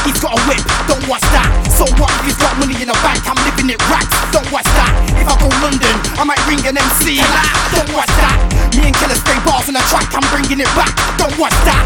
He's got a whip, don't watch that. So what if he's got money in the bank? I'm living it racks, don't watch that. If I go London, I might ring an MC. Don't watch that. Me and Killer stay bars on the track, I'm bringing it back. Don't watch that.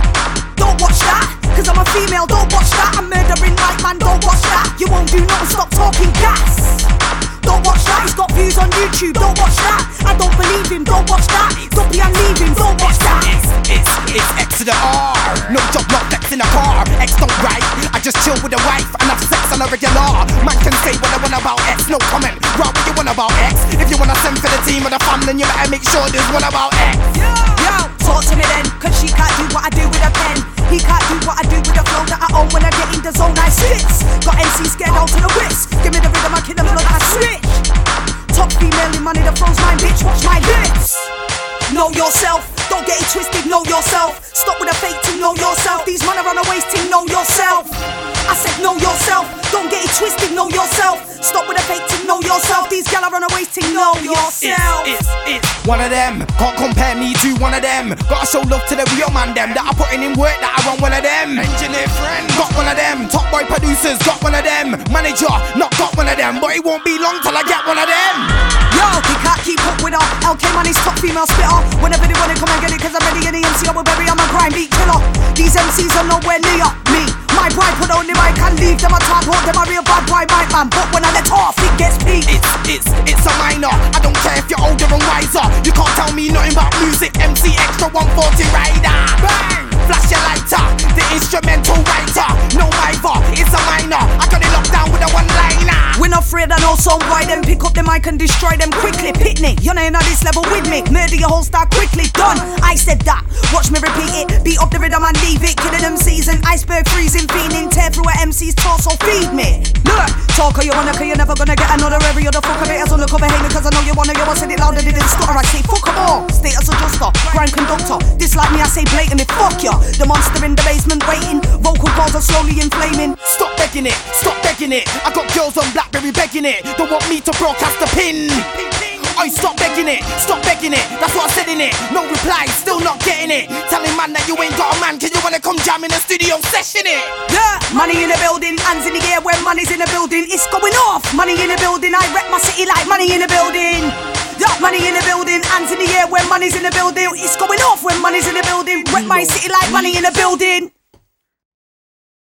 Don't watch that, cause I'm a female, don't watch that. I'm murdering white man, don't watch that. You won't do nothing, stop talking gas. Don't watch that, he's got views on YouTube, don't watch that. I don't believe him, don't watch that. Duppy, I'm leaving, don't watch that. It's X to the R. No job, not flex in a car. X don't write, I just chill with the wife and have sex on a regular. Man can say what I want about X, no comment. Right, what you want about X? If you wanna send for the team or the fam, then you better make sure there's one about X. Yo, talk to me then, cause she can't do what I do with a pen. He can't do what I do with the flow that I own. When I get in the zone, I spits. Got MC scared out to the wrist. Give me the rhythm, I kill them blood, I switch. Top female in money, the throws mine, bitch, watch my lips. Know yourself, don't get it twisted, know yourself. Stop with a fake team, know yourself. These man are on a waste team, know yourself. I said know yourself, don't get it twisted, know yourself. Stop with a fake team, know yourself. These gal are on a waste team, know yourself. It's one of them, can't compare me to one of them. Gotta show love to the real man them that are putting in work, that I run one of them. Engineer friend, got one of them. Top boy producers, got one of them. Manager, not got one of them. But it won't be long till I get one of them. Yo, they can't keep up with her. LK man is top female spitter. Whenever they wanna come and get it, cause I'm ready in the MC, I will bury, I'm a grind beat killer. These MCs are nowhere near me. My boy put on the mic and leave them a talk, hold them a real bad boy mic man. But when I let off, it gets peak. It's a minor. I don't care if you're older and wiser. You can't tell me nothing about music. MC Extra 140 rider. Bang! Flash your lighter. The instrumental writer. No either. It's a minor. I got it locked down with a one-liner. We're not afraid I know some boy them pick up the mic and destroy them quickly. Pitney, you're not this level with me. Murder your whole star quickly. Done. I said that. Watch me repeat it. Beat up the rhythm and leave it. Killing them season. Iceberg freezing. Feeling tear through a MC's torso. Feed me. Look. Talk how you wanna, cause you're never gonna get another area. The fuck of it as on the cover hating, cause I know you wanna. You want said it louder, didn't stutter. I say fuck 'em all. Status adjuster. Grime conductor. Dislike me, I say blatantly. Fuck ya. The monster in the basement waiting. Vocal cords are slowly inflaming. Stop begging it. Stop begging it. I got girls on Blackberry begging it. Don't want me to broadcast the pin. I stop begging it, stop begging it. That's what I said in it. No reply, still not getting it. Telling man that you ain't got a man, cause you wanna come jam in the studio session it. Yeah, money in the building, hands in the air when money's in the building. It's going off. Money in the building, I rep my city like money in the building. Yeah, money in the building, hands in the air when money's in the building. It's going off when money's in the building. Rep my city like money in the building.